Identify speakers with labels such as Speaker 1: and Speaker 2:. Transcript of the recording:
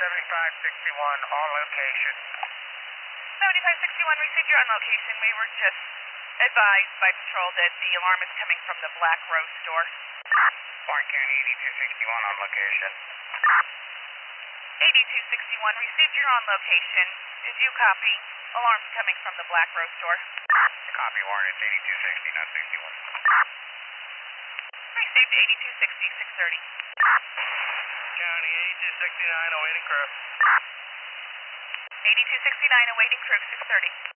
Speaker 1: 7561 on location.
Speaker 2: 7561, received, you're on location. We were just advised by patrol that the alarm is coming from the Black Rose store.
Speaker 1: Warren County 8261 on location.
Speaker 2: 8261, received, you're on location. Did you copy? Alarm's coming from the Black Rose store.
Speaker 1: Copy, Warren. It's 8260, not 61.
Speaker 2: Received, 8260, 630.
Speaker 1: County 8269 awaiting crew.
Speaker 2: 8269, awaiting crew, 630.